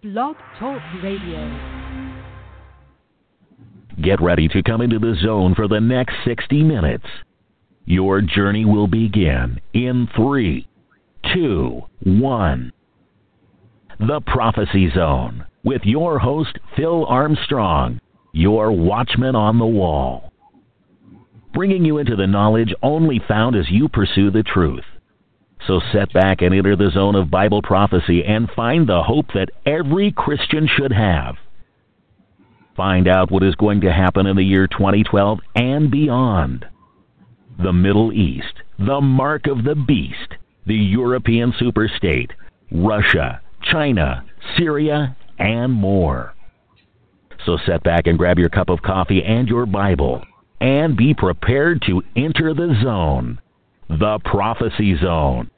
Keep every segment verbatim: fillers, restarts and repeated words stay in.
Blog Talk Radio. Get ready to come into the zone for the next sixty minutes. Your journey will begin in three, two, one. The Prophecy Zone with your host, Phil Armstrong, your watchman on the wall. Bringing you into the knowledge only found as you pursue the truth. So set back and enter the zone of Bible prophecy and find the hope that every Christian should have. Find out what is going to happen in the year twenty twelve and beyond. The Middle East, the mark of the beast, the European superstate, Russia, China, Syria, and more. So set back and grab your cup of coffee and your Bible and be prepared to enter the zone, the Prophecy Zone.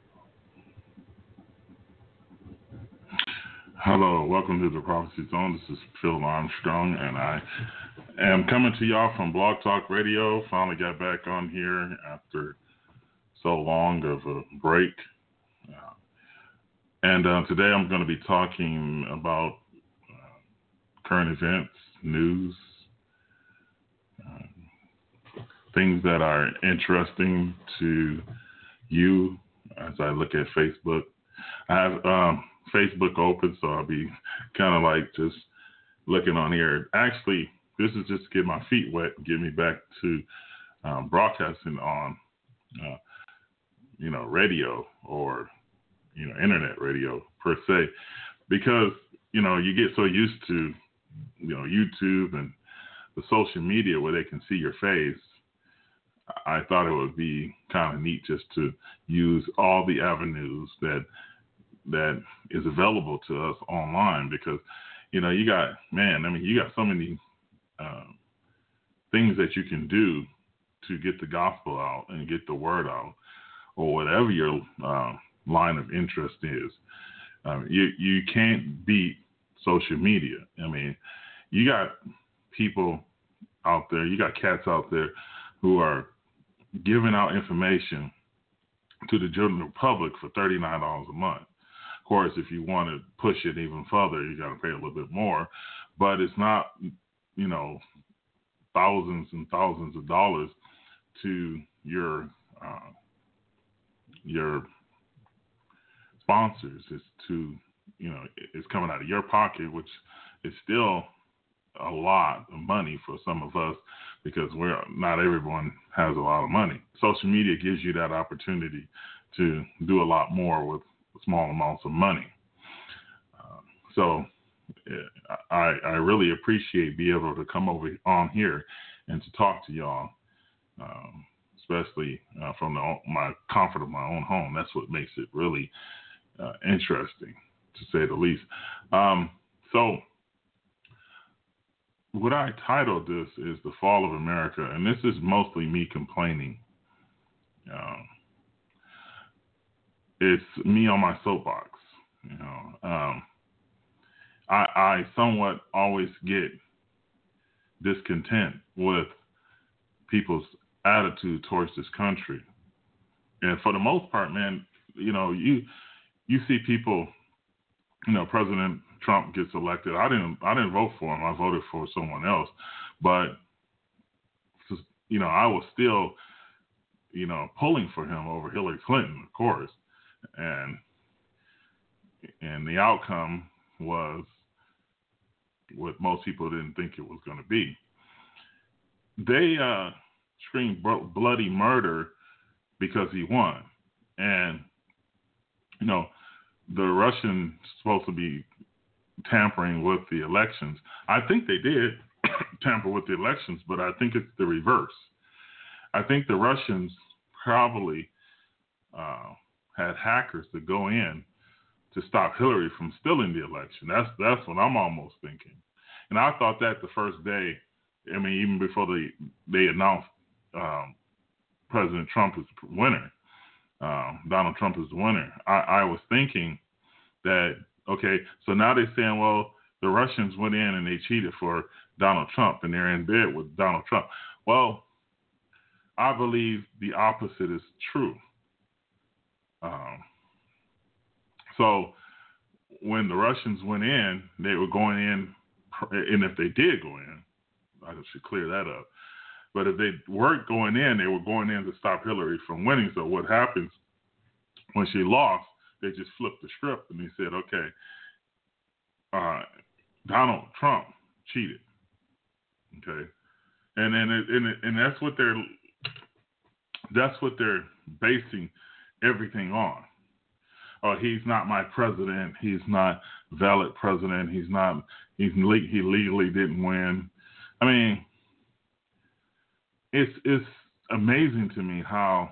Hello, welcome to the Prophecy Zone. This is Phil Armstrong, and I am coming to y'all from Blog Talk Radio. Finally got back on here after so long of a break. Uh, and uh, today I'm going to be talking about uh, current events, news, uh, things that are interesting to you as I look at Facebook. I have um, Facebook open, so I'll be kind of like just looking on here. Actually, this is just to get my feet wet and get me back to um, broadcasting on, uh, you know, radio or, you know, internet radio per se, because, you know, you get so used to, you know, YouTube and the social media where they can see your face. I thought it would be kind of neat just to use all the avenues that that is available to us online, because, you know, you got, man, I mean, you got so many um, things that you can do to get the gospel out and get the word out, or whatever your uh, line of interest is. Um, you, you can't beat social media. I mean, you got people out there, you got cats out there who are giving out information to the general public for thirty-nine dollars a month. Of course, if you want to push it even further, you got to pay a little bit more, but it's not, you know, thousands and thousands of dollars to your uh, your sponsors. It's to, you know, it's coming out of your pocket, which is still a lot of money for some of us, because we're not everyone has a lot of money. Social media gives you that opportunity to do a lot more with small amounts of money. Uh, so I, I really appreciate being able to come over on here and to talk to y'all, um, especially uh, from the, my comfort of my own home. That's what makes it really uh, interesting, to say the least. Um, so what I titled this is The Fall of America, and this is mostly me complaining. Um, It's me on my soapbox. You know, um, I, I somewhat always get discontent with people's attitude towards this country, and for the most part, man, you know, you you see people. You know, President Trump gets elected. I didn't I didn't vote for him. I voted for someone else, but you know, I was still, you know, pulling for him over Hillary Clinton, of course. And and the outcome was what most people didn't think it was going to be. They uh, screamed bloody murder because he won. And, you know, the Russians supposed to be tampering with the elections. I think they did tamper with the elections, but I think it's the reverse. I think the Russians probably uh, had hackers to go in to stop Hillary from stealing the election. That's that's what I'm almost thinking. And I thought that the first day, I mean, even before they, they announced um, President Trump is the winner, um, Donald Trump is the winner, I, I was thinking that, okay, so now they're saying, well, the Russians went in and they cheated for Donald Trump and they're in bed with Donald Trump. Well, I believe the opposite is true. Um, so when the Russians went in, they were going in, and if they did go in, I should clear that up. But if they weren't going in, they were going in to stop Hillary from winning. So what happens when she lost, they just flipped the script and they said, okay, uh, Donald Trump cheated. Okay. And and it, and, it, and that's what they're that's what they're basing everything on. Oh, he's not my president. He's not valid president. He's not. He's le- he legally didn't win. I mean, it's it's amazing to me how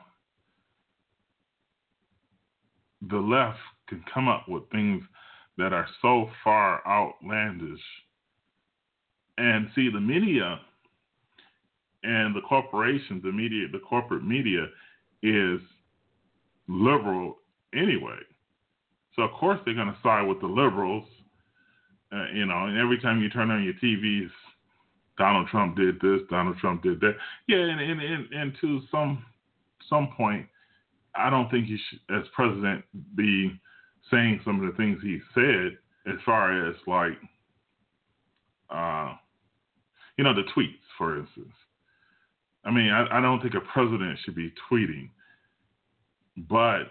the left can come up with things that are so far outlandish. And see, the media and the corporations, the media, the corporate media is liberal anyway. So, of course, they're going to side with the liberals, uh, you know, and every time you turn on your T Vs, Donald Trump did this, Donald Trump did that. Yeah, and, and, and, and to some some point, I don't think he should, as president, be saying some of the things he said as far as, like, uh, you know, the tweets, for instance. I mean, I, I don't think a president should be tweeting, but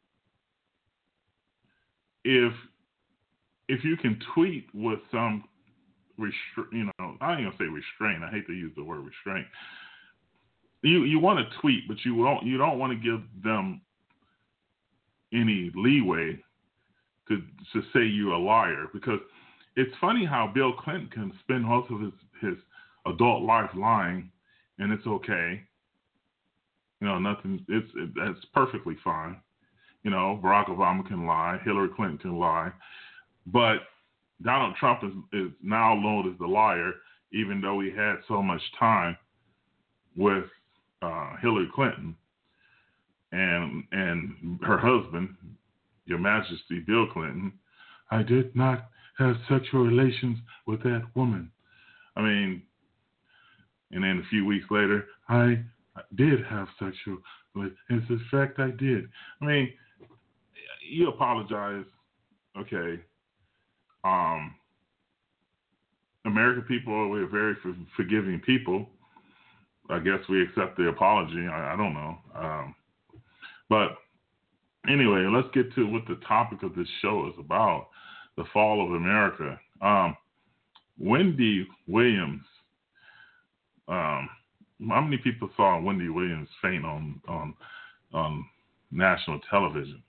if if you can tweet with some restra- you know, I ain't gonna say restraint. I hate to use the word restraint. You you want to tweet, but you don't you don't want to give them any leeway to to say you're a liar, because it's funny how Bill Clinton can spend most of his, his adult life lying, and it's okay. You know, nothing. It's it, that's perfectly fine. You know, Barack Obama can lie, Hillary Clinton can lie, but Donald Trump is, is now known as the liar, even though he had so much time with uh, Hillary Clinton and and her husband, Your Majesty Bill Clinton. I did not have sexual relations with that woman. I mean, and then a few weeks later, I did have sexual relations. In fact, I did. I mean, you apologize, okay. Um, American people, we're very forgiving people. I guess we accept the apology. I, I don't know. Um, but anyway, let's get to what the topic of this show is about, the fall of America. Um, Wendy Williams, um, how many people saw Wendy Williams faint on, on, on national television?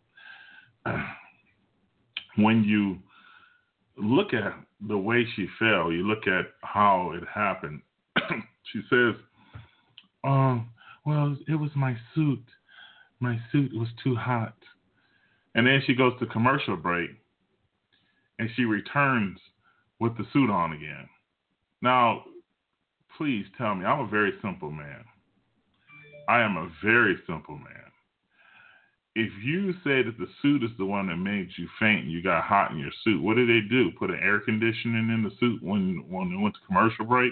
When you look at the way she fell, you look at how it happened. She says, um, well, it was my suit. My suit was too hot. And then she goes to commercial break, and she returns with the suit on again. Now, please tell me, I'm a very simple man. I am a very simple man. If you say that the suit is the one that made you faint and you got hot in your suit, what did they do? Put an air conditioning in the suit when, when they went to commercial break?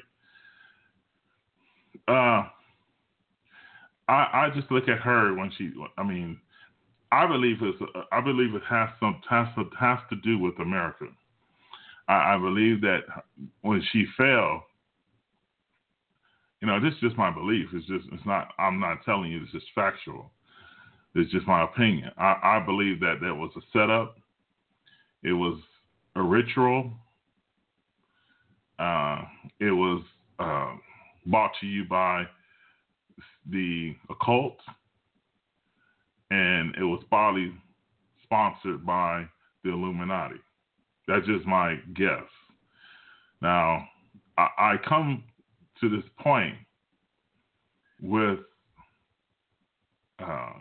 Uh, I, I just look at her when she, I mean, I believe it's, I believe it has some, has to, has to do with America. I, I believe that when she fell, you know, this is just my belief. It's just, it's not, I'm not telling you, this is factual. It's just my opinion. I, I believe that there was a setup. It was a ritual. Uh, it was uh, brought to you by the occult, and it was probably sponsored by the Illuminati. That's just my guess. Now, I, I come to this point with uh,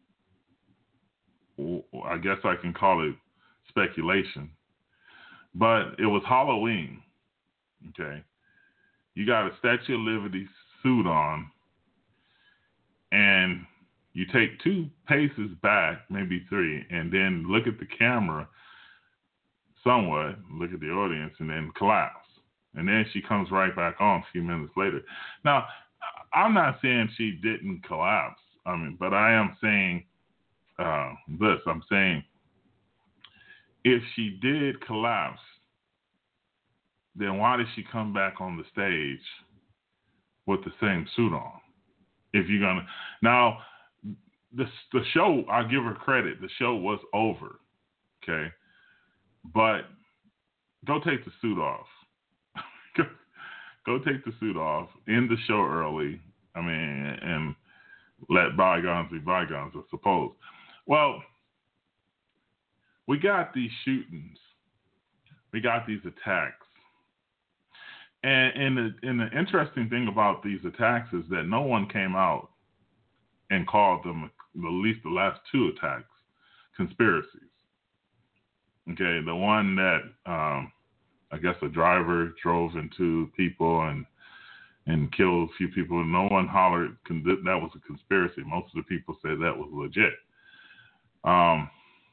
I guess I can call it speculation, but it was Halloween, okay? You got a Statue of Liberty suit on, and you take two paces back, maybe three, and then look at the camera somewhat, look at the audience, and then collapse. And then she comes right back on a few minutes later. Now, I'm not saying she didn't collapse, I mean, but I am saying Uh, this, I'm saying if she did collapse, then why did she come back on the stage with the same suit on? If you're gonna now, the the show, I give her credit. The show was over, okay, but go take the suit off. go, go take the suit off. End the show early. I mean, and let bygones be bygones, I suppose. Well, we got these shootings. We got these attacks. And, and, the, and the interesting thing about these attacks is that no one came out and called them, at least the last two attacks, conspiracies. Okay, the one that um, I guess a driver drove into people and and killed a few people. No one hollered that was a conspiracy. Most of the people said that was legit. Um,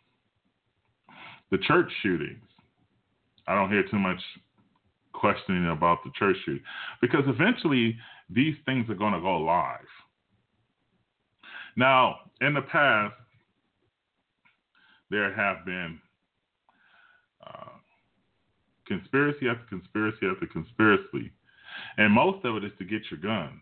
the church shootings, I don't hear too much questioning about the church shooting, because eventually these things are going to go live. Now, in the past, there have been uh, conspiracy after conspiracy after conspiracy, and most of it is to get your guns.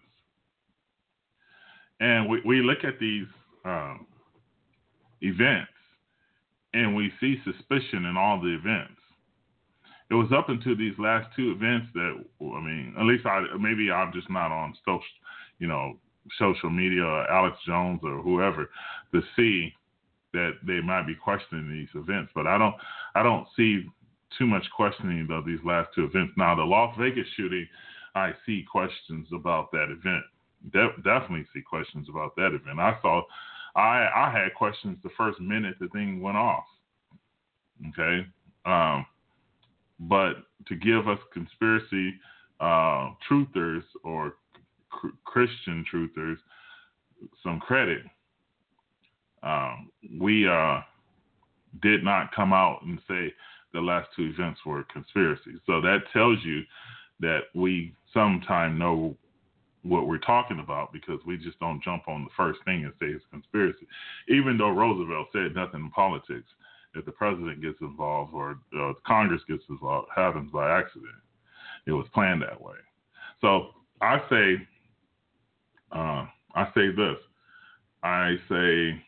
And we, we look at these um, events, and we see suspicion in all the events. It was up until these last two events that, I mean, at least I, maybe I'm just not on social, you know, social media, or Alex Jones or whoever, to see that they might be questioning these events. But I don't, I don't see too much questioning of these last two events. Now, the Las Vegas shooting, I see questions about that event. De- definitely see questions about that event. I saw, I, I had questions the first minute the thing went off. Okay. Um, But to give us conspiracy uh, truthers or cr- Christian truthers some credit, um, we uh, did not come out and say the last two events were conspiracies. So that tells you that we sometime know what we're talking about, because we just don't jump on the first thing and say it's conspiracy. Even though Roosevelt said nothing in politics, if the president gets involved or uh, Congress gets involved, happens by accident. It was planned that way. So I say, uh, I say this. I say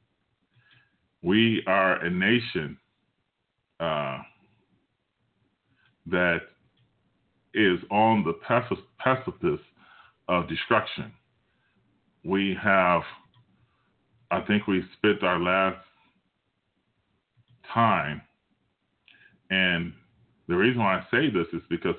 we are a nation uh, that is on the precipice of destruction. We have, I think we spent our last time, and the reason why I say this is because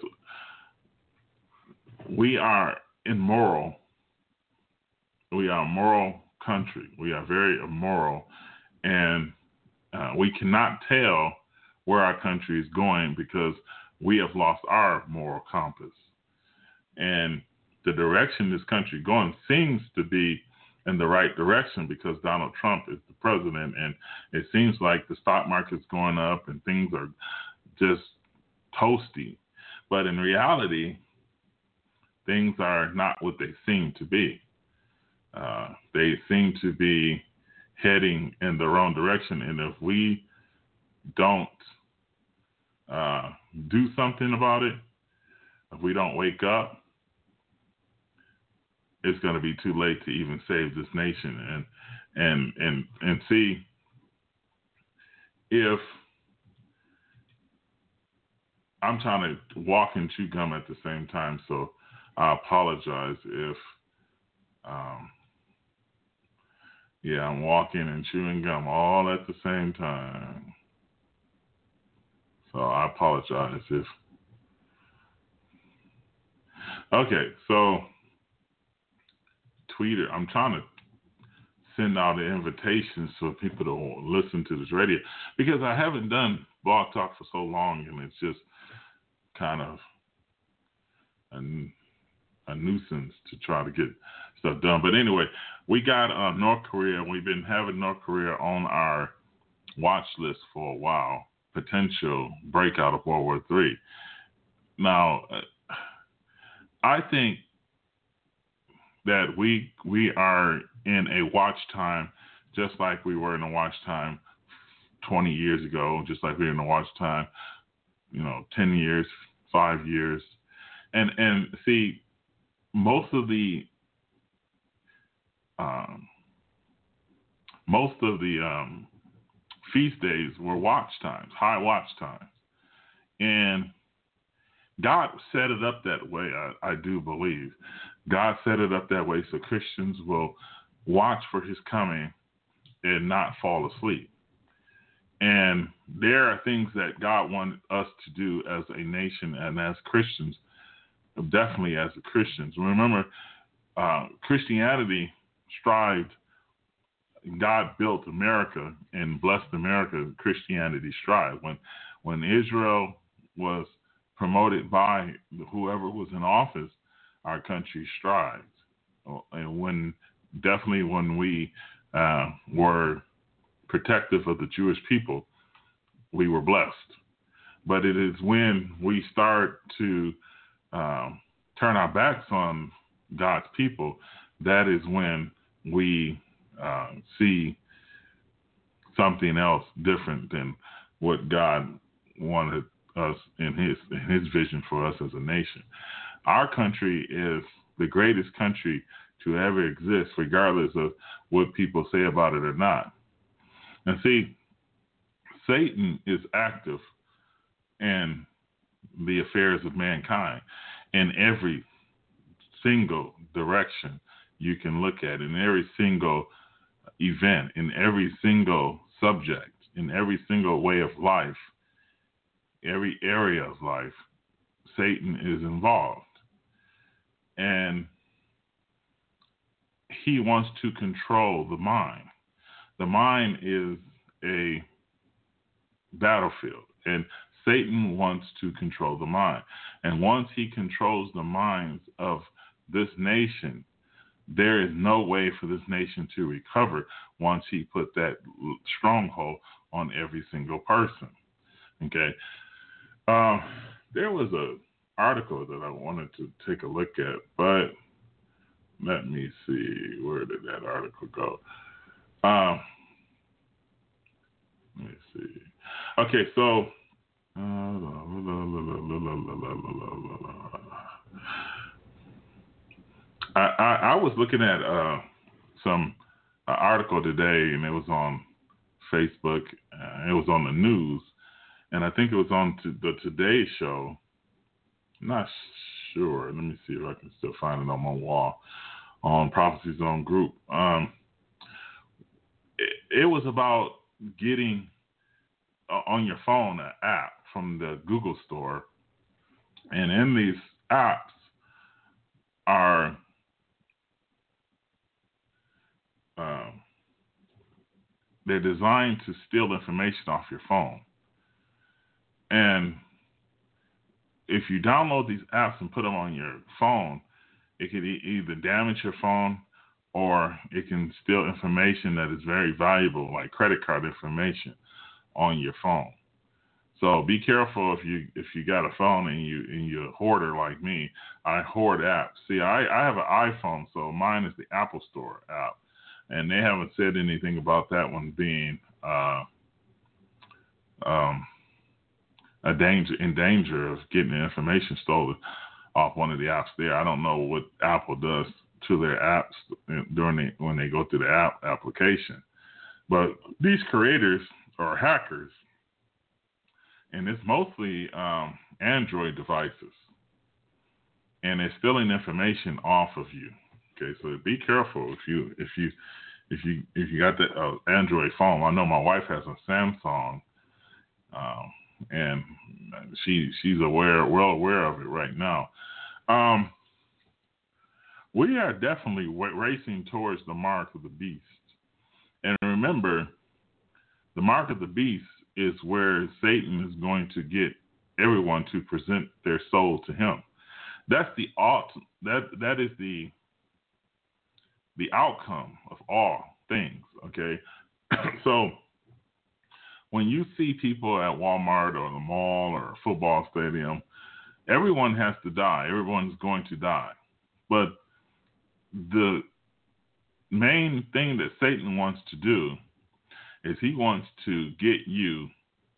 we are immoral. We are a moral country. We are very immoral, and uh, we cannot tell where our country is going because we have lost our moral compass. And the direction this country is going seems to be in the right direction because Donald Trump is the president, and it seems like the stock market's going up and things are just toasty. But in reality, things are not what they seem to be. Uh, they seem to be heading in the wrong direction, and if we don't uh, do something about it, if we don't wake up, it's going to be too late to even save this nation. And and and and see, if I'm trying to walk and chew gum at the same time, so I apologize if, um, yeah, I'm walking and chewing gum all at the same time. So I apologize if. Okay, so Twitter, I'm trying to send out the invitations for people to listen to this radio, because I haven't done Blog Talk for so long, and it's just kind of a, a nuisance to try to get stuff done. But anyway, we got uh, North Korea. We've been having North Korea on our watch list for a while, potential breakout of World War Three. Now, I think that we we are in a watch time just like we were in a watch time twenty years ago, just like we're in the watch time, you know, ten years, five years. And, and see, most of the, um, most of the um, feast days were watch times, high watch times. And God set it up that way, I, I do believe. God set it up that way so Christians will watch for his coming and not fall asleep. And there are things that God wanted us to do as a nation and as Christians, definitely as Christians. Remember, uh, Christianity strived, God built America and blessed America, Christianity strived. When, when Israel was promoted by whoever was in office, our country strived. And when, definitely when we uh, were protective of the Jewish people, we were blessed. But it is when we start to um, turn our backs on God's people, that is when we uh, see something else different than what God wanted us in his in his vision for us as a nation. Our country is the greatest country to ever exist, regardless of what people say about it or not. And see, Satan is active in the affairs of mankind in every single direction you can look at, in every single event, in every single subject, in every single way of life, every area of life, Satan is involved. And he wants to control the mind. The mind is a battlefield, and Satan wants to control the mind. And once he controls the minds of this nation, there is no way for this nation to recover once he put that stronghold on every single person. Okay. Um, there was an article that I wanted to take a look at, but let me see. Where did that article go? Um, let me see. Okay, so I, I, I was looking at uh, some uh, article today, and it was on Facebook. Uh, it was on the news, and I think it was on to the Today Show. I'm not sure. Let me see if I can still find it on my wall on Prophecy Zone Group. Um, it, it was about getting uh, on your phone an app from the Google Store, and in these apps are um, they're designed to steal information off your phone. And if you download these apps and put them on your phone, it could e- either damage your phone or it can steal information that is very valuable, like credit card information, on your phone. So be careful if you if you got a phone and you and you're a hoarder like me. I hoard apps. See, I, I have an iPhone, so mine is the Apple Store app, and they haven't said anything about that one being uh, um, a danger in danger of getting the information stolen off one of the apps there. I don't know what Apple does to their apps during the, when they go through the app application, but these creators are hackers. And it's mostly um, Android devices, and they're stealing information off of you. Okay, so be careful if you if you if you if you got that uh, Android phone. I know my wife has a Samsung, um, and she she's aware, well aware of it right now. Um, we are definitely w- racing towards the mark of the beast, and remember, the mark of the beast is where Satan is going to get everyone to present their soul to him. That's the alt, that that is the the outcome of all things. Okay, so when you see people at Walmart or the mall or a football stadium, everyone has to die. Everyone's going to die, but the main thing that Satan wants to do is he wants to get you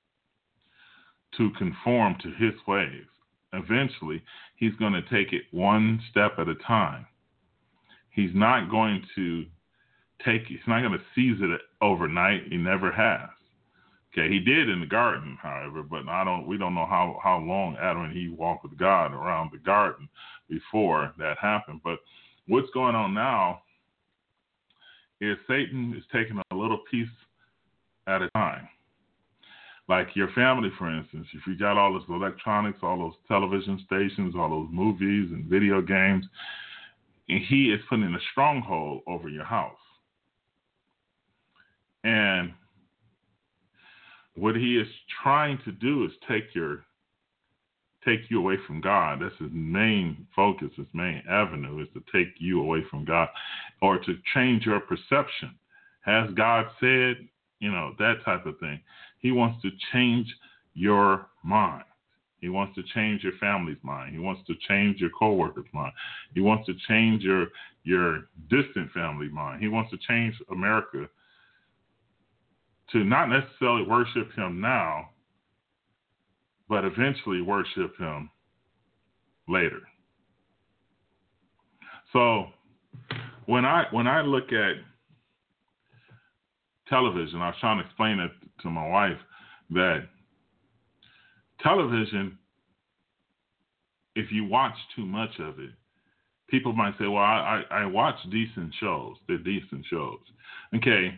to conform to his ways. Eventually, he's going to take it one step at a time. He's not going to take, he's not going to seize it overnight. He never has. Okay, he did in the garden, however, but I don't. We don't know how, how long Adam and Eve walked with God around the garden before that happened. But what's going on now is Satan is taking a little piece at a time. Like your family, for instance, if you got all those electronics, all those television stations, all those movies and video games, and he is putting a stronghold over your house. And what he is trying to do is take your take you away from God. That's his main focus, his main avenue is to take you away from God or to change your perception. Has God said, you know, that type of thing. He wants to change your mind. He wants to change your family's mind. He wants to change your coworker's mind. He wants to change your your distant family mind. He wants to change America to not necessarily worship him now, but eventually worship him later. So when I when I look at television, I was trying to explain it to my wife that television, if you watch too much of it, people might say, well, I, I, I watch decent shows. They're decent shows. Okay.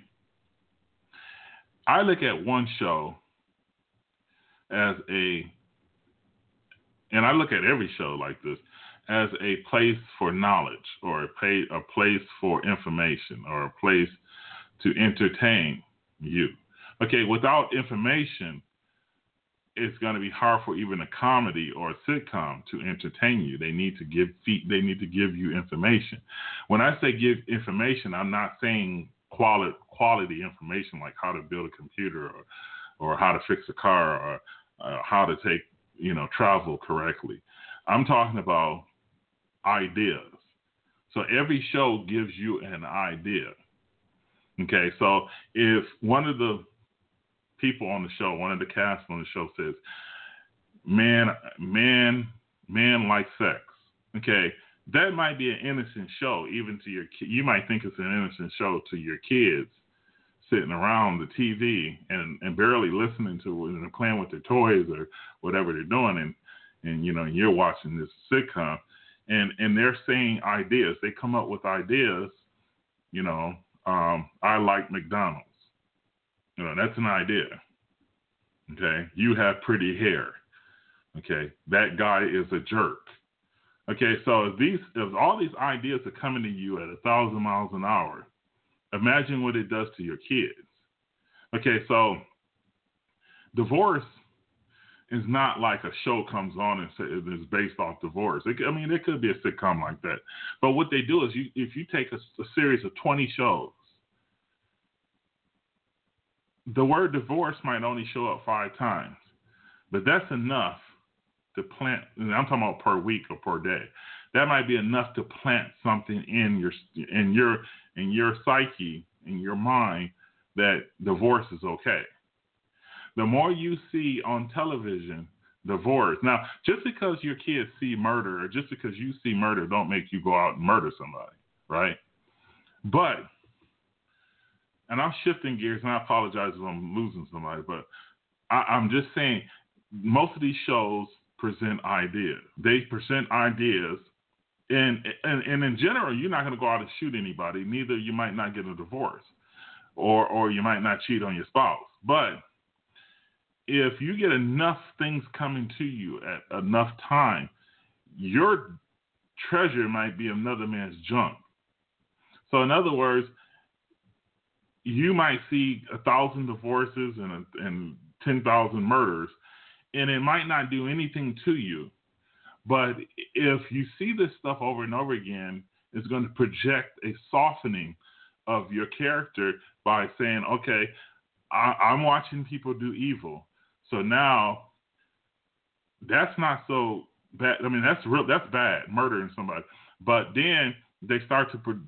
I look at one show as a, and I look at every show like this, as a place for knowledge or a, pay, a place for information or a place to entertain you. Okay, without information, it's going to be hard for even a comedy or a sitcom to entertain you. They need to give they need to give you information. When I say give information, I'm not saying quality quality information like how to build a computer or or how to fix a car or uh, how to take you know travel correctly. I'm talking about ideas. So every show gives you an idea. Okay, so if one of the people on the show, one of the cast on the show says, man, man, man like sex. Okay, that might be an innocent show, even to your ki- you might think it's an innocent show to your kids sitting around the T V and, and barely listening to it and playing with their toys or whatever they're doing, and and you know you're watching this sitcom, and and they're saying ideas. They come up with ideas, you know. Um, I like McDonald's. You know, that's an idea. Okay. You have pretty hair. Okay. That guy is a jerk. Okay. So if these, if all these ideas are coming to you at a thousand miles an hour, imagine what it does to your kids. Okay. So divorce is not like a show comes on and says it's based off divorce. It, I mean, it could be a sitcom like that. But what they do is you, if you take a, a series of twenty shows, the word divorce might only show up five times, but that's enough to plant. And I'm talking about per week or per day. That might be enough to plant something in your in your in your psyche, in your mind, that divorce is okay. The more you see on television divorce, now just because your kids see murder or just because you see murder, don't make you go out and murder somebody, right? But and I'm shifting gears, and I apologize if I'm losing somebody, but I, I'm just saying most of these shows present ideas. They present ideas, and, and, and in general, you're not going to go out and shoot anybody. Neither you might not get a divorce, or or you might not cheat on your spouse. But if you get enough things coming to you at enough time, your treasure might be another man's junk. So in other words, you might see a thousand divorces and, a, and ten thousand murders, and it might not do anything to you. But if you see this stuff over and over again, it's going to project a softening of your character by saying, okay, I, I'm watching people do evil. So now that's not so bad. I mean, that's real. That's bad, murdering somebody. But then they start to pro-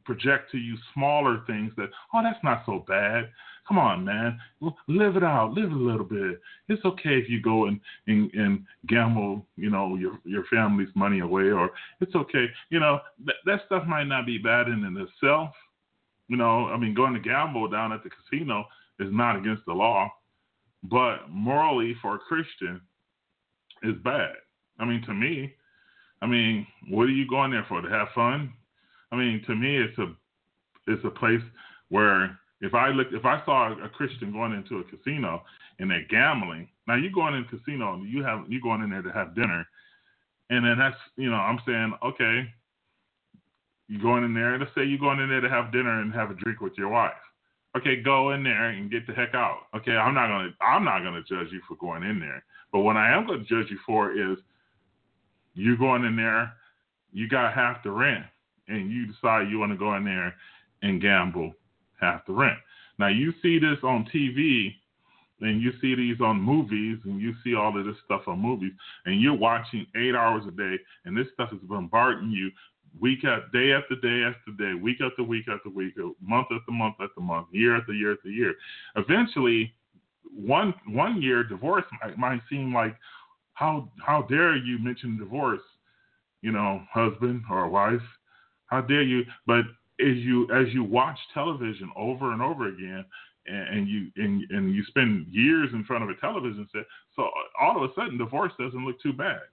project to you smaller things that, oh, that's not so bad. Come on, man. Live it out. Live a little bit. It's okay if you go and, and, and gamble, you know, your your family's money away, or it's okay. You know, th- that stuff might not be bad in, in itself. You know, I mean, going to gamble down at the casino is not against the law, but morally for a Christian is bad. I mean, to me, I mean, what are you going there for? To have fun? I mean, to me, it's a it's a place where if I look, if I saw a Christian going into a casino and they're gambling, now you going in a casino, you have you going in there to have dinner, and then that's, you know, I'm saying, okay, you going in there. Let's say you're going in there to have dinner and have a drink with your wife. Okay, go in there and get the heck out. Okay, I'm not gonna I'm not gonna judge you for going in there, but what I am gonna judge you for is you going in there, you got half the rent, and you decide you want to go in there and gamble half the rent. Now, you see this on T V, and you see these on movies, and you see all of this stuff on movies, and you're watching eight hours a day, and this stuff is bombarding you week after day after day after day, week after week after week, month after month after month, year after year after year. Eventually, one one year divorce might, might seem like, how how dare you mention divorce, you know, husband or wife? How dare you? But as you as you watch television over and over again, and, and you and, and you spend years in front of a television set, so all of a sudden divorce doesn't look too bad.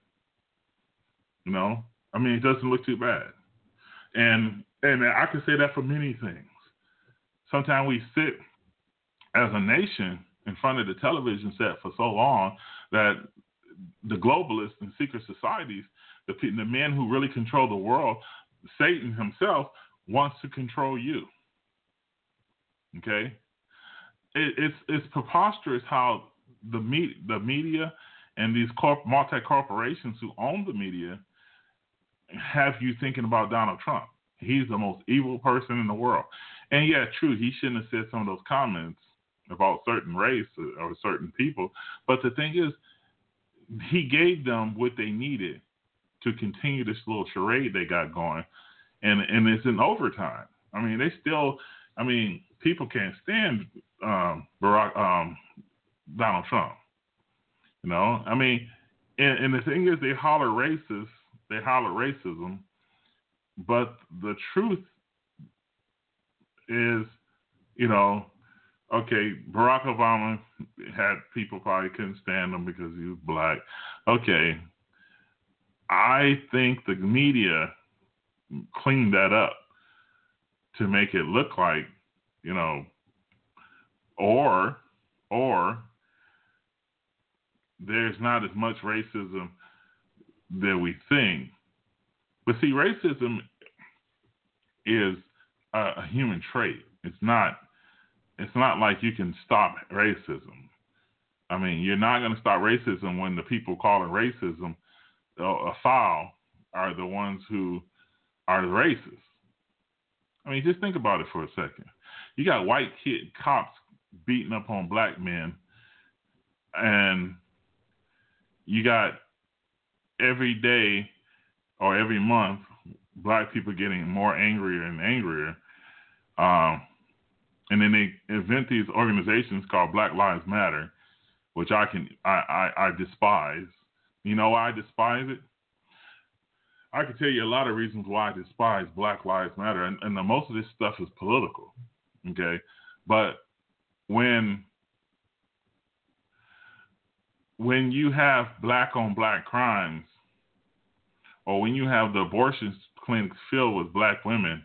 You know, I mean, it doesn't look too bad. And and I can say that for many things. Sometimes we sit as a nation in front of the television set for so long that the globalists and secret societies, the, the men who really control the world, Satan himself, wants to control you. Okay? It, it's it's preposterous how the, me, the media and these corp, multi-corporations who own the media have you thinking about Donald Trump. He's the most evil person in the world. And yeah, true, he shouldn't have said some of those comments about certain race or, or certain people. But the thing is, he gave them what they needed to continue this little charade they got going. And and it's in overtime. I mean, they still, I mean, people can't stand um, Barack, um, Donald Trump. You know, I mean, and, and the thing is, they holler racist, they holler racism, but the truth is, you know, okay, Barack Obama had people probably couldn't stand him because he was black. Okay, I think the media cleaned that up to make it look like, you know, or or there's not as much racism that we think. But see, racism is a, a human trait. It's not it's not like you can stop racism. I mean, you're not going to stop racism when the people calling racism a, a foul are the ones who are the racists. I mean, just think about it for a second. You got white kid cops beating up on black men, and you got every day or every month black people getting more angrier and angrier. Um, and then they invent these organizations called Black Lives Matter, which I can I, I, I despise. You know why I despise it? I can tell you a lot of reasons why I despise Black Lives Matter, and, and the, most of this stuff is political, okay? But when when you have black on black crimes, or when you have the abortion clinics filled with black women,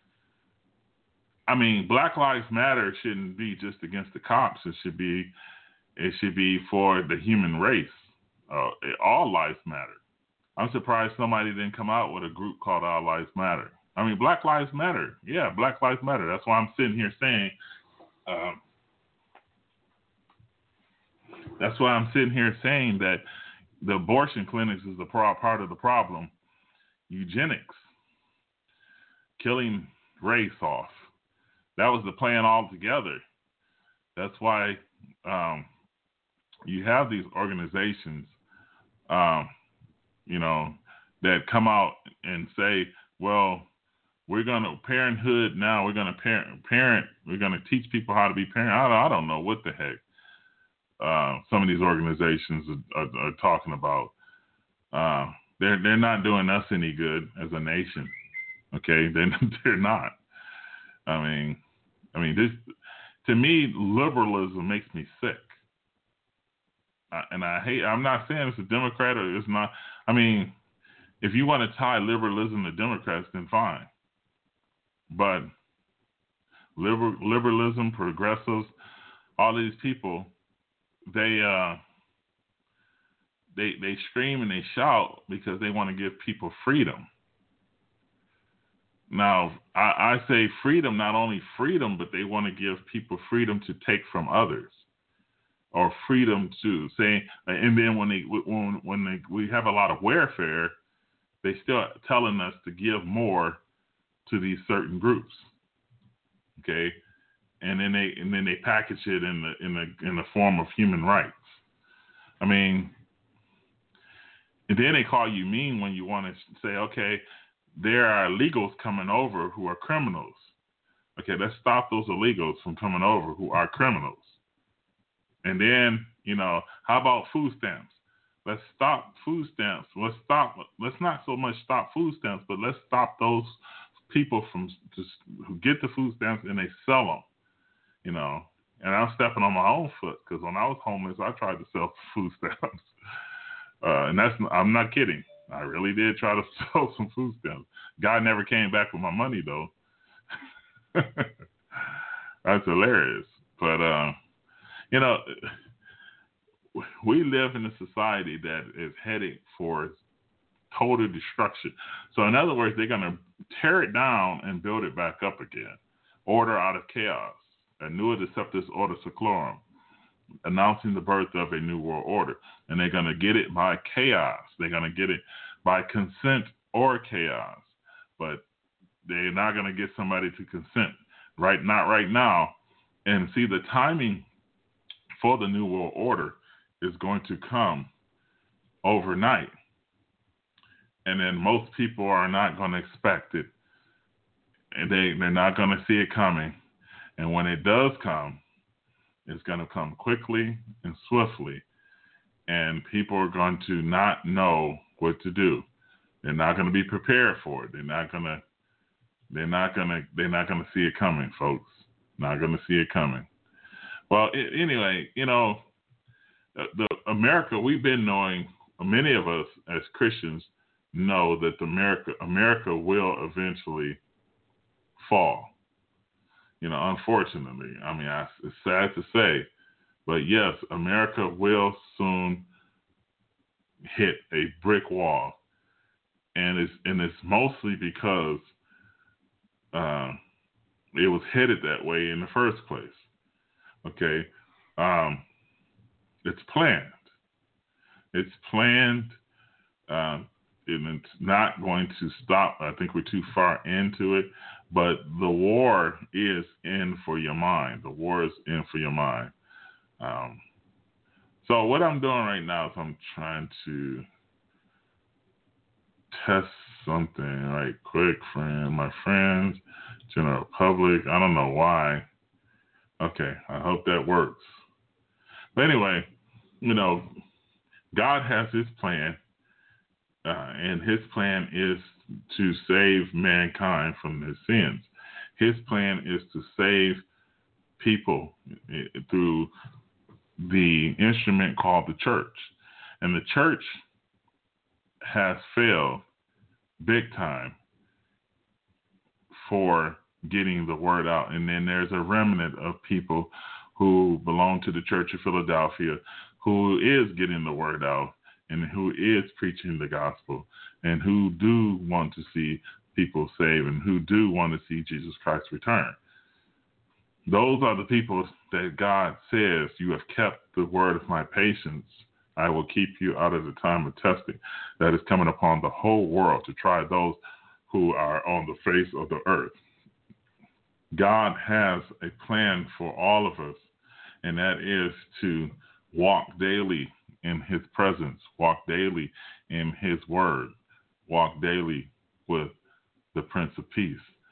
I mean, Black Lives Matter shouldn't be just against the cops. It should be it should be for the human race. Uh, all lives matter. I'm surprised somebody didn't come out with a group called All Lives Matter. I mean, Black Lives Matter. Yeah, Black Lives Matter. That's why I'm sitting here saying, um, that's why I'm sitting here saying that the abortion clinics is the pro- part of the problem. Eugenics, killing race off. That was the plan altogether. That's why um, you have these organizations, um, you know, that come out and say, well, we're going to parenthood now. We're going to parent, parent. We're going to teach people how to be parent. I don't, I don't know what the heck uh, some of these organizations are, are, are talking about. Uh, they're they're not doing us any good as a nation. Okay, they they're not. I mean, I mean this. To me, liberalism makes me sick. I, and I hate. I'm not saying it's a Democrat or it's not. I mean, if you want to tie liberalism to Democrats, then fine. But liber, liberalism, progressives, all these people, they uh, they they scream and they shout because they want to give people freedom. Now, I, I say freedom, not only freedom, but they want to give people freedom to take from others, or freedom to say. And then when they when when they, we have a lot of welfare, they still telling us to give more to these certain groups. Okay, and then they and then they package it in the in the in the form of human rights. I mean, and then they call you mean when you want to say, okay, there are illegals coming over who are criminals. Okay, let's stop those illegals from coming over who are criminals. And then, you know, how about food stamps? Let's stop food stamps. Let's stop. Let's not so much stop food stamps, but let's stop those people from just who get the food stamps and they sell them. You know, and I'm stepping on my own foot because when I was homeless, I tried to sell food stamps, uh, and that's I'm not kidding. I really did try to sell some food stamps. Guy never came back with my money though. That's hilarious. But uh, you know, we live in a society that is headed for total destruction. So in other words, they're going to tear it down and build it back up again. Order out of chaos. A new deceptus order seclorum, announcing the birth of a new world order. And they're going to get it by chaos. They're going to get it by consent or chaos. But they're not going to get somebody to consent. Right, not right now. And see, the timing for the new world order is going to come overnight. And then most people are not going to expect it. And they, they're not going to see it coming. And when it does come, it's going to come quickly and swiftly. And people are going to not know what to do. They're not going to be prepared for it. They're not going to, they're not going to, they're not going to see it coming, folks. Not going to see it coming. Well, it, anyway, you know, the America, we've been knowing, many of us as Christians know that the America, America will eventually fall. You know, unfortunately, I mean, I, it's sad to say, but yes, America will soon hit a brick wall, and it's and it's mostly because uh, it was headed that way in the first place. Okay, um, it's planned. It's planned. Uh, and it's not going to stop. I think we're too far into it, but the war is in for your mind. The war is in for your mind. Um, so what I'm doing right now is I'm trying to test something right quick, friend. My friends, general public, I don't know why. Okay, I hope that works. But anyway, you know, God has his plan. Uh, and his plan is to save mankind from their sins. His plan is to save people through the instrument called the church. And the church has failed big time for getting the word out. And then there's a remnant of people who belong to the Church of Philadelphia who is getting the word out, and who is preaching the gospel, and who do want to see people saved, and who do want to see Jesus Christ return. Those are the people that God says, you have kept the word of my patience. I will keep you out of the time of testing that is coming upon the whole world to try those who are on the face of the earth. God has a plan for all of us, and that is to walk daily in his presence, walk daily in his word, walk daily with the Prince of Peace.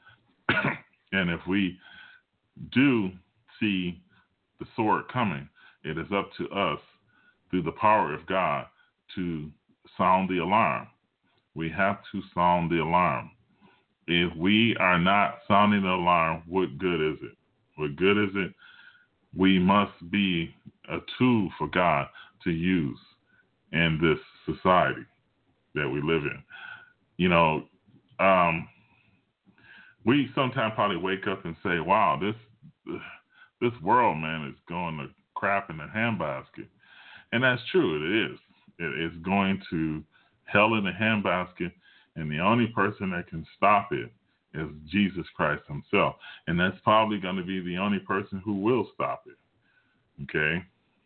And if we do see the sword coming, it is up to us, through the power of God, to sound the alarm. We have to sound the alarm. If we are not sounding the alarm, what good is it? What good is it? We must be a tool for God to use in this society that we live in. You know, um, we sometimes probably wake up and say, wow, this this world, man, is going to crap in the handbasket. And that's true, it is. It is going to hell in the handbasket, and the only person that can stop it is Jesus Christ himself. And that's probably going to be the only person who will stop it. Okay?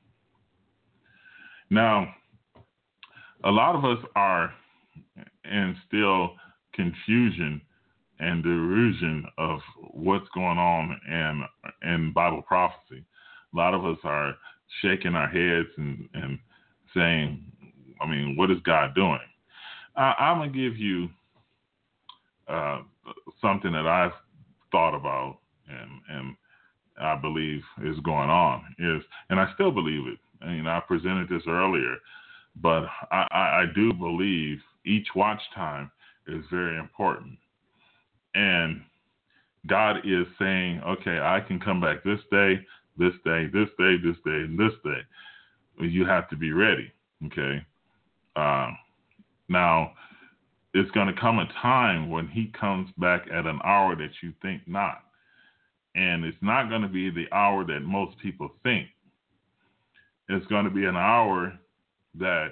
Now, a lot of us are in still confusion and delusion of what's going on in, in Bible prophecy. A lot of us are shaking our heads and, and saying, I mean, what is God doing? I, I'm going to give you uh, something that I've thought about and, and I believe is going on. Is, and I still believe it. I mean, I presented this earlier, but I, I, I do believe each watch time is very important. And God is saying, okay, I can come back this day, this day, this day, this day, and this day. You have to be ready, okay? Uh, now, it's going to come a time when he comes back at an hour that you think not. And it's not going to be the hour that most people think. It's going to be an hour that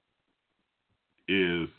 is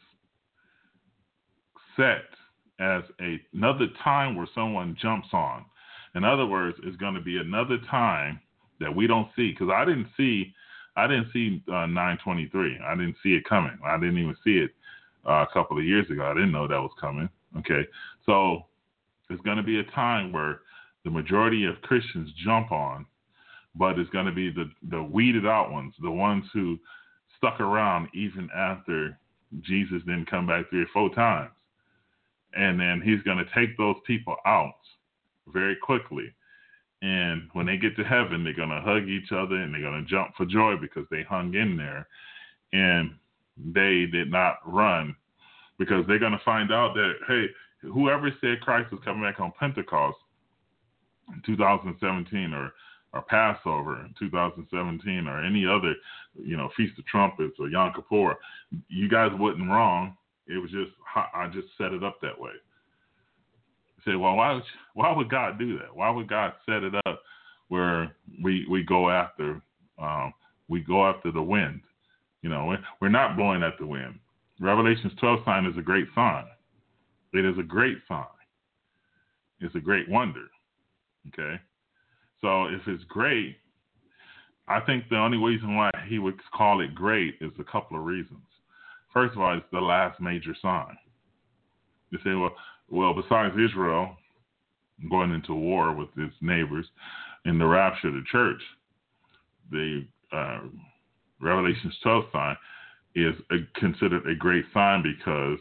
set as a, another time where someone jumps on. In other words, it's going to be another time that we don't see. Because I didn't see, I didn't see uh, nine twenty-three. I didn't see it coming. I didn't even see it uh, a couple of years ago. I didn't know that was coming. Okay, so it's going to be a time where the majority of Christians jump on, but it's going to be the the weeded out ones, the ones who stuck around even after Jesus didn't come back three or four times. And then he's going to take those people out very quickly. And when they get to heaven, they're going to hug each other and they're going to jump for joy because they hung in there and they did not run, because they're going to find out that, hey, whoever said Christ was coming back on Pentecost in two thousand seventeen or, or Passover in two thousand seventeen or any other, you know, Feast of Trumpets or Yom Kippur, you guys wasn't wrong. It was just, I just set it up that way. Say, well, why would, why would God do that? Why would God set it up where we we go after um, we go after the wind? You know, we're, we're not blowing at the wind. Revelations twelve sign is a great sign. It is a great sign. It's a great wonder. Okay, so if it's great, I think the only reason why he would call it great is a couple of reasons. First of all, it's the last major sign. You say, well, well, besides Israel going into war with its neighbors in the rapture of the church, the uh, Revelations twelve sign is a, considered a great sign because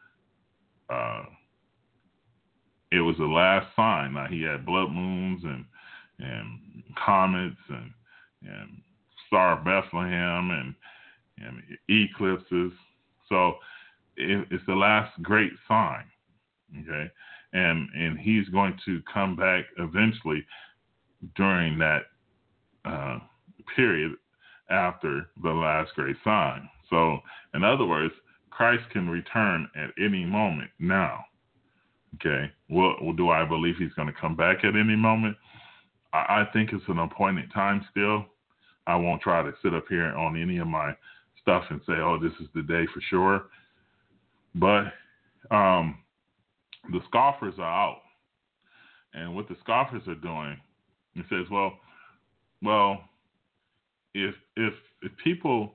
uh, it was the last sign. Now, he had blood moons and and comets and and Star of Bethlehem and and eclipses. So it, it's the last great sign, okay? And and he's going to come back eventually during that uh, period after the last great sign. So in other words, Christ can return at any moment now, okay? Well, well do I believe he's going to come back at any moment? I, I think it's an appointed time still. I won't try to sit up here on any of my stuff and say, oh, this is the day for sure. But um, the scoffers are out. And what the scoffers are doing, it says, well, well, if if if people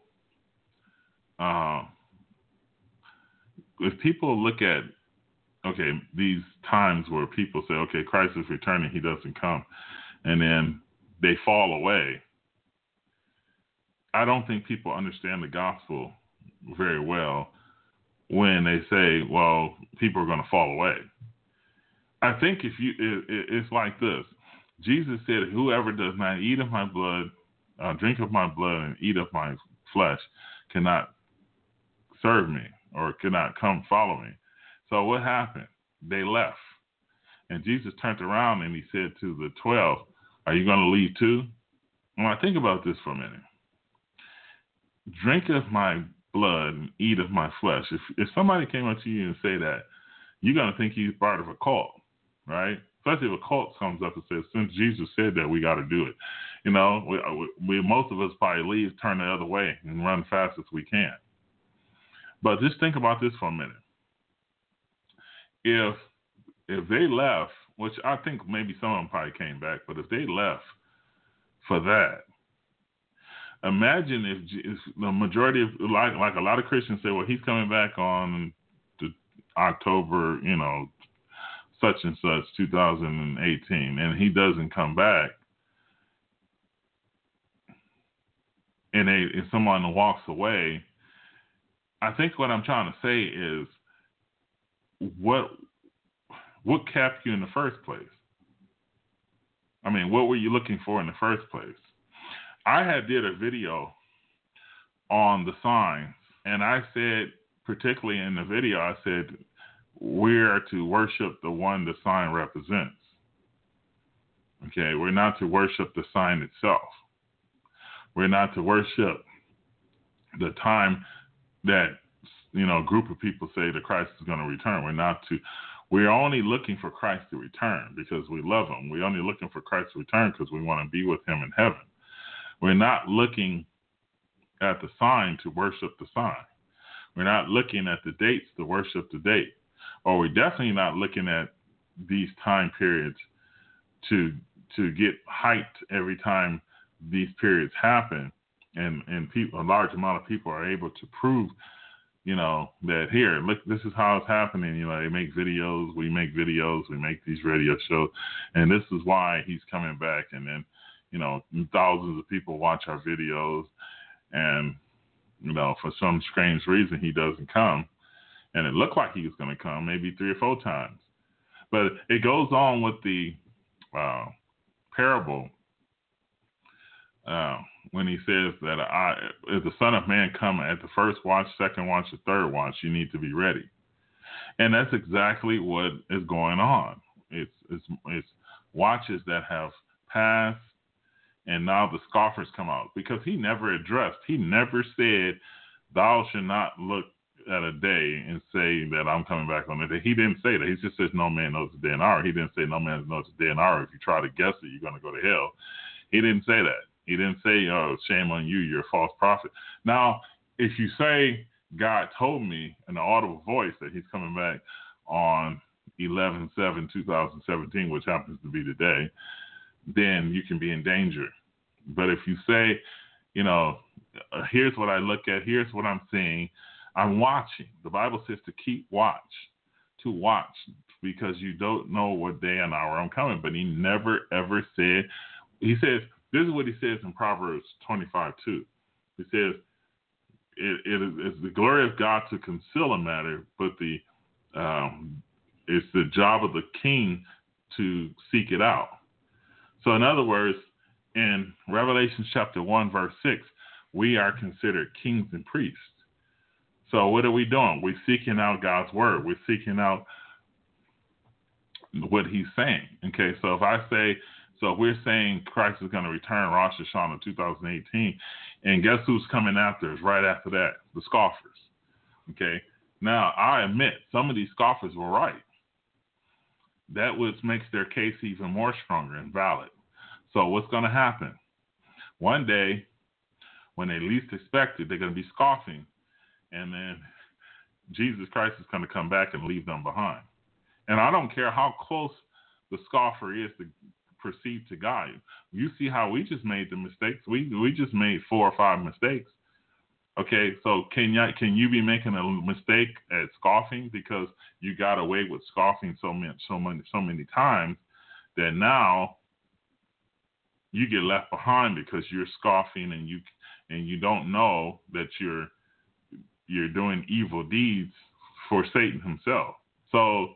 uh, if people look at, okay, these times where people say, okay, Christ is returning, he doesn't come, and then they fall away, I don't think people understand the gospel very well when they say, well, people are going to fall away. I think if you, it, it, it's like this. Jesus said, "Whoever does not eat of my blood, uh, drink of my blood, and eat of my flesh, cannot serve me or cannot come follow me." So what happened? They left, and Jesus turned around and he said to the twelve, "Are you going to leave too?" Well, I think about this for a minute. Drink of my blood and eat of my flesh. If if somebody came up to you and say that, you're going to think he's part of a cult, right? Especially if a cult comes up and says, "Since Jesus said that, we got to do it." You know, we, we most of us probably leave, turn the other way, and run fast as we can. But just think about this for a minute. If if they left, which I think maybe some of them probably came back, but if they left for that, imagine if, if the majority of, like, like a lot of Christians say, well, he's coming back on the October, you know, such and such, two thousand eighteen, and he doesn't come back, and, they, and someone walks away, I think what I'm trying to say is, what what kept you in the first place? I mean, what were you looking for in the first place? I had did a video on the signs, and I said, particularly in the video, I said, we are to worship the one the sign represents. Okay, we're not to worship the sign itself. We're not to worship the time that, you know, a group of people say that Christ is going to return. We're not to. We're only looking for Christ to return because we love him. We're only looking for Christ to return because we want to be with him in heaven. We're not looking at the sign to worship the sign. We're not looking at the dates to worship the date. Or we're definitely not looking at these time periods to to get hyped every time these periods happen, and and people, a large amount of people are able to prove, you know, that here, look, this is how it's happening. You know, they make videos, we make videos, we make these radio shows, and this is why he's coming back. And then, you know, thousands of people watch our videos, and, you know, for some strange reason, he doesn't come. And it looked like he was going to come maybe three or four times. But it goes on with the uh, parable uh, when he says that I, if the Son of Man come at the first watch, second watch, or third watch, you need to be ready. And that's exactly what is going on. It's, it's, it's watches that have passed, and now the scoffers come out, because he never addressed, he never said, thou shalt not look at a day and say that I'm coming back on the day. He didn't say that. He just says no man knows the day and hour. He didn't say no man knows the day and hour. If you try to guess it, you're going to go to hell. He didn't say that. He didn't say, oh, shame on you, you're a false prophet. Now, if you say God told me in an audible voice that he's coming back on eleven seven twenty seventeen, which happens to be today, then you can be in danger. But if you say, you know, uh, here's what I look at, here's what I'm seeing, I'm watching. The Bible says to keep watch, to watch, because you don't know what day and hour I'm coming. But he never, ever said, he says, this is what he says in Proverbs twenty-five two. He says, it, it is it's the glory of God to conceal a matter, but the um, it's the job of the king to seek it out. So in other words, in Revelation chapter one, verse six, we are considered kings and priests. So what are we doing? We're seeking out God's word. We're seeking out what he's saying. Okay, so if I say, so if we're saying Christ is going to return Rosh Hashanah two thousand eighteen, and guess who's coming after us right after that? The scoffers. Okay, now I admit some of these scoffers were right. That which makes their case even more stronger and valid. So what's going to happen? One day, when they least expect it, they're going to be scoffing, and then Jesus Christ is going to come back and leave them behind. And I don't care how close the scoffer is to perceive to God. You see how we just made the mistakes. We we just made four or five mistakes. Okay, so can you can you be making a mistake at scoffing because you got away with scoffing so many so many so many times that now you get left behind because you're scoffing and you and you don't know that you're you're doing evil deeds for Satan himself. So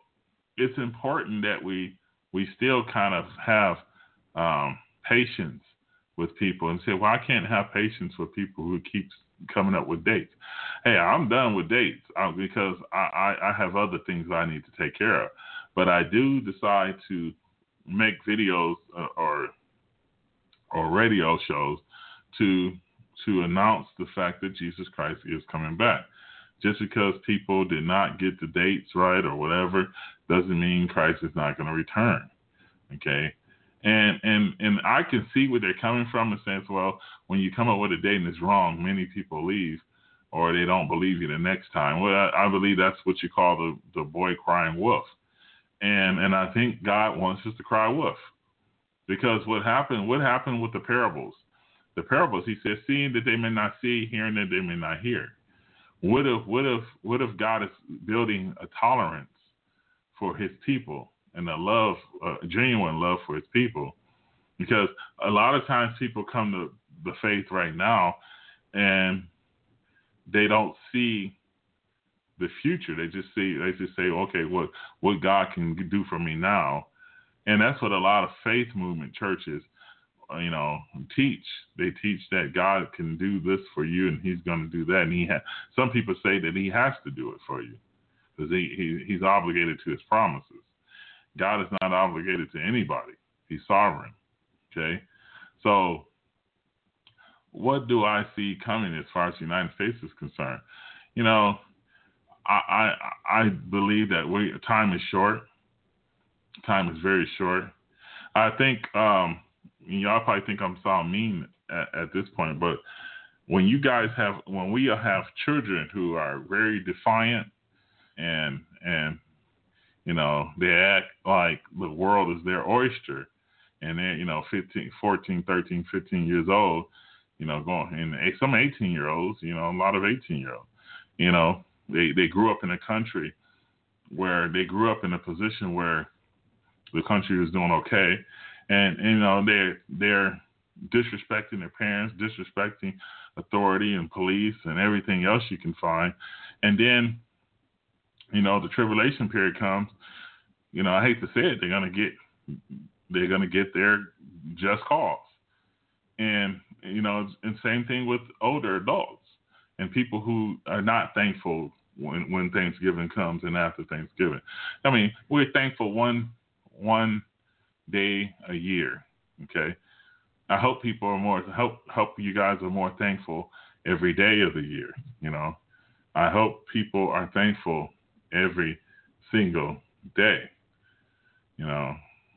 it's important that we we still kind of have um, patience with people and say, well, I can't have patience with people who keep coming up with dates. Hey, I'm done with dates uh, because I, I, I have other things I need to take care of. But I do decide to make videos uh, or or radio shows to to announce the fact that Jesus Christ is coming back. Just because people did not get the dates right or whatever doesn't mean Christ is not going to return. Okay? And and and I can see where they're coming from and saying, well, when you come up with a date and it's wrong, many people leave or they don't believe you the next time. Well, I, I believe that's what you call the, the boy crying wolf. And and I think God wants us to cry wolf. Because what happened, what happened with the parables? The parables, he says, seeing that they may not see, hearing that they may not hear. What if what if what if God is building a tolerance for his people and a love, a genuine love for his people? Because a lot of times people come to the faith right now and they don't see the future. They just see they just say, okay, what what God can do for me now. And that's what a lot of faith movement churches, you know, teach. They teach that God can do this for you and he's going to do that. And he ha- some people say that he has to do it for you because he, he, he's obligated to his promises. God is not obligated to anybody. He's sovereign. Okay. So what do I see coming as far as the United States is concerned? You know, I, I, I believe that we, time is short. Time is very short. I think, um, y'all probably think I'm sound mean at, at this point, but when you guys have, when we have children who are very defiant and, and, you know, they act like the world is their oyster and they're, you know, fifteen, fourteen, thirteen, fifteen years old, you know, going, and some eighteen year olds, you know, a lot of eighteen year olds, you know, they, they grew up in a country where they grew up in a position where the country was doing okay. And, and, you know, they're, they're disrespecting their parents, disrespecting authority and police and everything else you can find. And then, you know, the tribulation period comes, you know, I hate to say it, they're going to get, they're going to get their just cause. And, you know, and same thing with older adults and people who are not thankful when, when Thanksgiving comes and after Thanksgiving. I mean, we're thankful one, one day a year. Okay. I hope people are more, help, help you guys are more thankful every day of the year. You know, I hope people are thankful every single day, you know,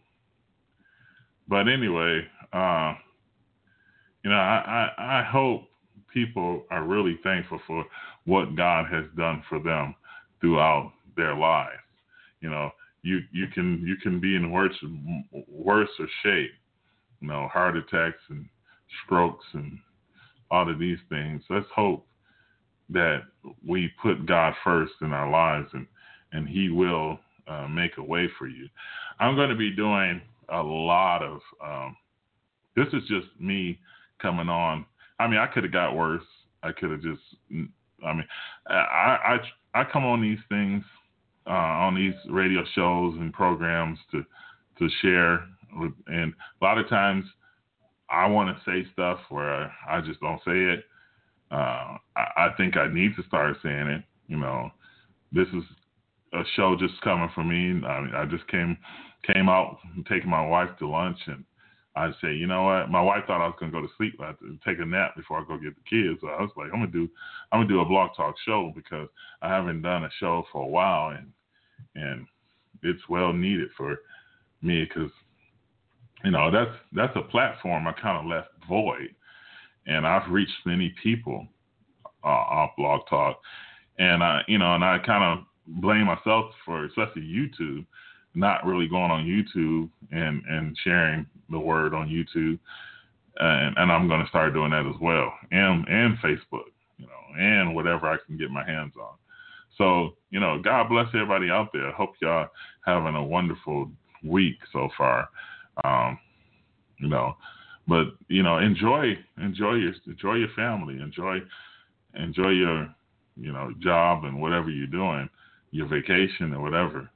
but anyway, uh, you know, I, I, I hope people are really thankful for what God has done for them throughout their lives. You know, you, you can, you can be in worse, worse or shape, you know, heart attacks and strokes and all of these things. Let's hope that we put God first in our lives and, and he will uh, make a way for you. I'm going to be doing a lot of, um, this is just me coming on. I mean, I could have got worse. I could have just, I mean, I, I, I come on these things, uh, on these radio shows and programs to, to share. With, and a lot of times I want to say stuff where I, I just don't say it. Uh, I, I think I need to start saying it. You know, this is a show just coming from me. I mean, I just came, came out taking my wife to lunch and I say, you know what? My wife thought I was going to go to sleep, I had to take a nap before I go get the kids. So I was like, I'm going to do, I'm going to do a Blog Talk show because I haven't done a show for a while and, and it's well needed for me because, you know, that's, that's a platform I kind of left void and I've reached many people uh, off Blog Talk and I, you know, and I kind of blame myself for, especially YouTube, not really going on YouTube and, and sharing the word on YouTube. And, and I'm going to start doing that as well. And, and Facebook, you know, and whatever I can get my hands on. So, you know, God bless everybody out there. I hope y'all having a wonderful week so far. Um, you know, but, you know, enjoy, enjoy your, enjoy your family, enjoy, enjoy your, you know, job and whatever you're doing, your vacation or whatever.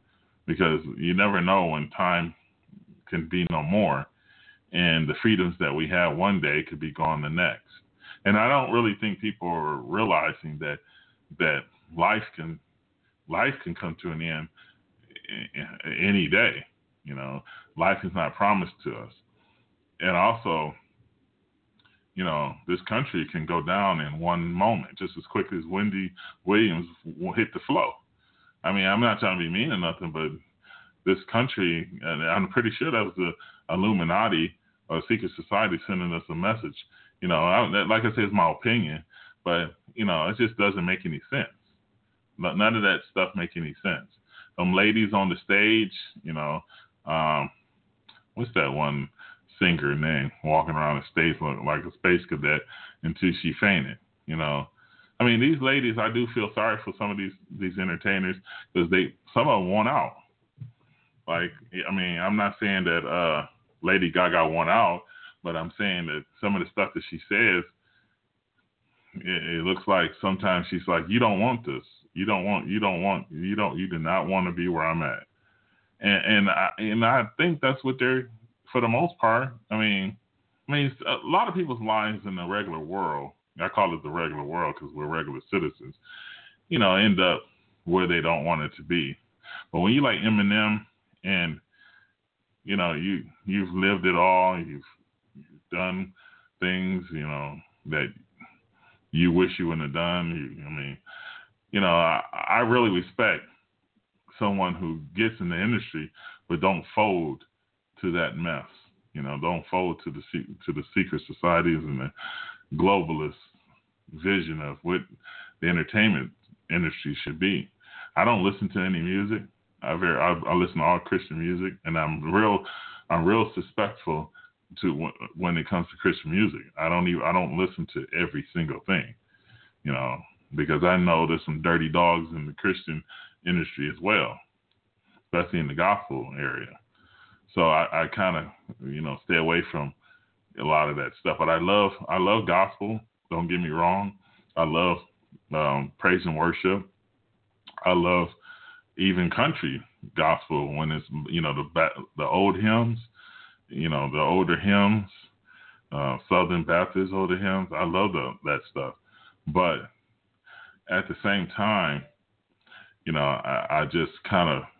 because you never know when time can be no more, and the freedoms that we have one day could be gone the next. And I don't really think people are realizing that that life can life can come to an end any day. You know, life is not promised to us. And also, you know, this country can go down in one moment, just as quickly as Wendy Williams will hit the flow. I mean, I'm not trying to be mean or nothing, but this country, and I'm pretty sure that was the Illuminati or secret society sending us a message. You know, I, like I said, it's my opinion, but, you know, it just doesn't make any sense. None of that stuff makes any sense. Them ladies on the stage, you know, um, what's that one singer name, walking around the stage looking like a space cadet until she fainted, you know. I mean, these ladies, I do feel sorry for some of these, these entertainers because they, some of them won out. Like, I mean, I'm not saying that uh, Lady Gaga won out, but I'm saying that some of the stuff that she says, it, it looks like sometimes she's like, you don't want this. You don't want, you don't want, you don't, you do not want to be where I'm at. And, and I, and I think that's what they're, for the most part. I mean, I mean, a lot of people's lives in the regular world, I call it the regular world because we're regular citizens, you know, end up where they don't want it to be. But when you like Eminem and, you know, you, you've lived it all, you've, you've done things, you know, that you wish you wouldn't have done. You, I mean, you know, I, I really respect someone who gets in the industry but don't fold to that mess. You know, don't fold to the to the secret societies and the globalist vision of what the entertainment industry should be. I don't listen to any music. I very I, I listen to all Christian music, and I'm real I'm real suspectful to w- when it comes to Christian music. I don't even I don't listen to every single thing, you know, because I know there's some dirty dogs in the Christian industry as well, especially in the gospel area. So I, I kind of, you know, stay away from a lot of that stuff. But I love, I love gospel. Don't get me wrong. I love um, praise and worship. I love even country gospel when it's, you know, the the old hymns, you know, the older hymns, uh, Southern Baptist older hymns. I love the, that stuff. But at the same time, you know, I, I just kind of,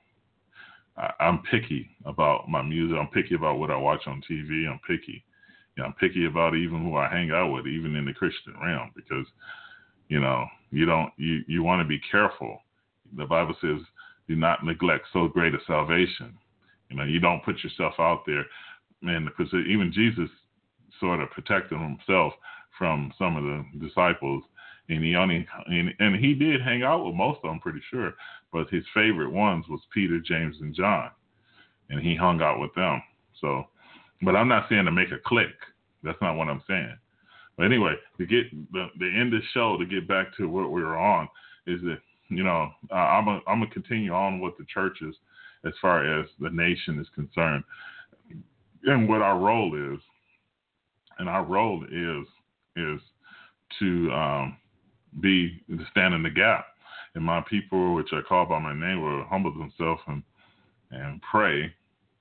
I'm picky about my music. I'm picky about what I watch on T V. I'm picky. You know, I'm picky about even who I hang out with, even in the Christian realm, because, you know, you don't, you, you want to be careful. The Bible says, do not neglect so great a salvation. You know, you don't put yourself out there, man, because even Jesus sort of protected himself from some of the disciples. And he only, and, and he did hang out with most of them, pretty sure. But his favorite ones was Peter, James, and John, and he hung out with them. So, but I'm not saying to make a clique. That's not what I'm saying. But anyway, to get the, the end of the show, to get back to what we were on, is that, you know, uh, I'm gonna I'm gonna continue on with the churches as far as the nation is concerned, and what our role is. And our role is is to um, be to stand in the gap. And my people, which I call by my name, will humble themselves and and pray,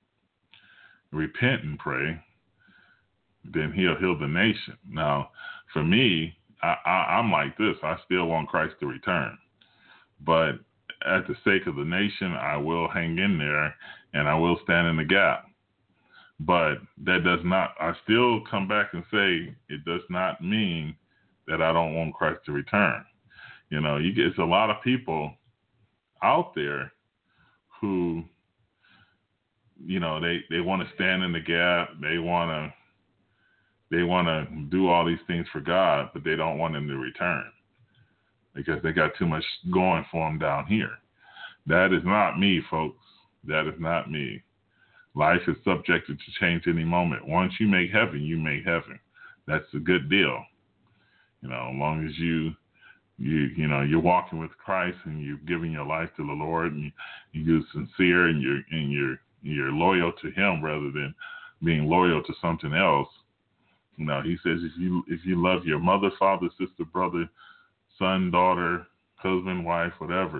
repent and pray. Then he'll heal the nation. Now, for me, I, I, I'm like this. I still want Christ to return, but at the sake of the nation, I will hang in there and I will stand in the gap. But that does not. I still come back and say it does not mean that I don't want Christ to return. You know, you get it's a lot of people out there who, you know, they, they want to stand in the gap. They want to they want to do all these things for God, but they don't want him to return because they got too much going for them down here. That is not me, folks. That is not me. Life is subjected to change any moment. Once you make heaven, you make heaven. That's a good deal. You know, as long as you You you know you're walking with Christ and you're giving your life to the Lord and you, you're sincere and you're and you're you're loyal to Him rather than being loyal to something else. You know, He says if you if you love your mother, father, sister, brother, son, daughter, husband, wife, whatever,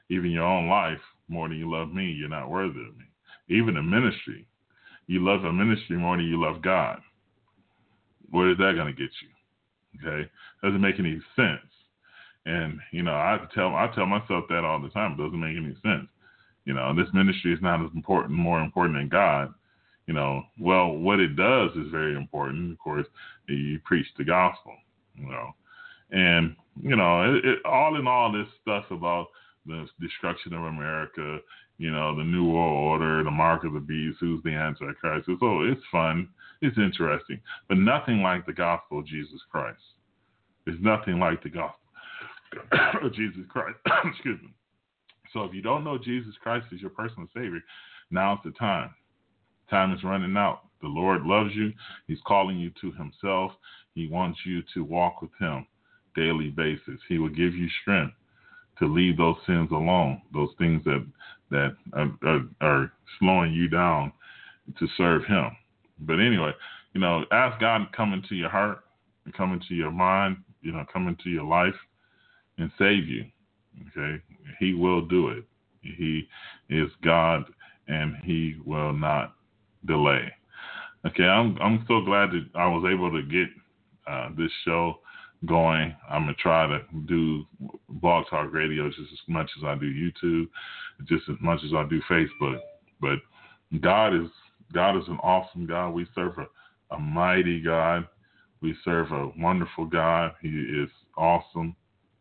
even your own life more than you love me, you're not worthy of me. Even in ministry, you love a ministry more than you love God. Where is that going to get you? Okay, doesn't make any sense. And you know, I tell I tell myself that all the time. It doesn't make any sense. You know, this ministry is not as important, more important than God. You know, well, what it does is very important. Of course, you preach the gospel. You know, and you know, it, it, all in all, this stuff about the destruction of America, you know, the New World Order, the mark of the beast, who's the Antichrist. So oh, it's fun, it's interesting, but nothing like the gospel of Jesus Christ. There's nothing like the gospel of Jesus Christ. Excuse me. So if you don't know Jesus Christ as your personal Savior, now's the time. Time is running out. The Lord loves you. He's calling you to himself. He wants you to walk with him daily basis. He will give you strength to leave those sins alone, those things that that are, are, are slowing you down to serve him. But anyway, you know, ask God to come into your heart, and come into your mind, you know, come into your life and save you. Okay, he will do it. He is God, and he will not delay. Okay, I'm I'm so glad that I was able to get uh, this show going. I'm gonna try to do Blog Talk Radio just as much as I do YouTube, just as much as I do Facebook. But God is God is an awesome God. We serve a, a mighty God. We serve a wonderful God. He is awesome.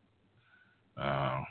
Uh,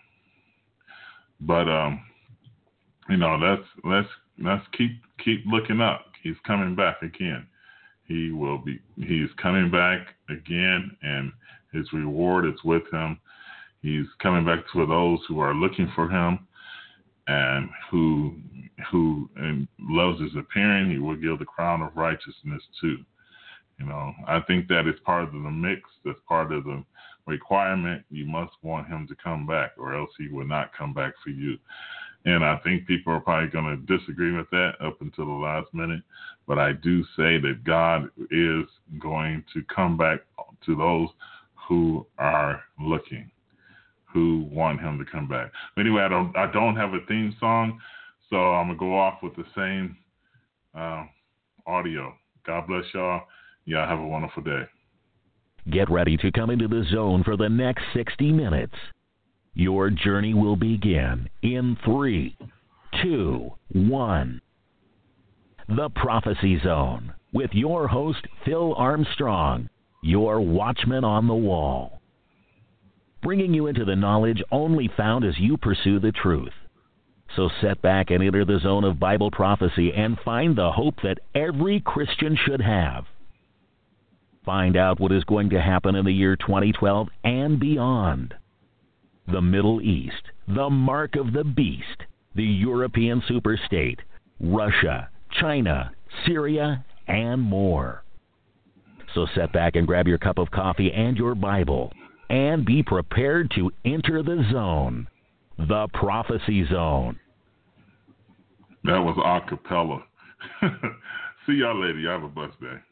but um, you know, let's let's let's keep keep looking up. He's coming back again. He will be. He's coming back again, and his reward is with him. He's coming back for those who are looking for him, and who who and loves his appearing. He will give the crown of righteousness too. You know, I think that is part of the mix. That's part of the requirement. You must want him to come back, or else he will not come back for you. And I think people are probably going to disagree with that up until the last minute. But I do say that God is going to come back to those who are looking, who want him to come back. But anyway, I don't, I don't have a theme song, so I'm going to go off with the same uh, audio. God bless y'all. Y'all have a wonderful day. Get ready to come into the zone for the next sixty minutes. Your journey will begin in three, two, one. The Prophecy Zone with your host, Phil Armstrong, your watchman on the wall. Bringing you into the knowledge only found as you pursue the truth. So set back and enter the zone of Bible prophecy and find the hope that every Christian should have. Find out what is going to happen in the year twenty twelve and beyond. The Middle East, the mark of the beast, the European superstate, Russia, China, Syria, and more. So set back and grab your cup of coffee and your Bible, and be prepared to enter the zone, the Prophecy Zone. That was a cappella. See y'all later. Y'all have a blessed day.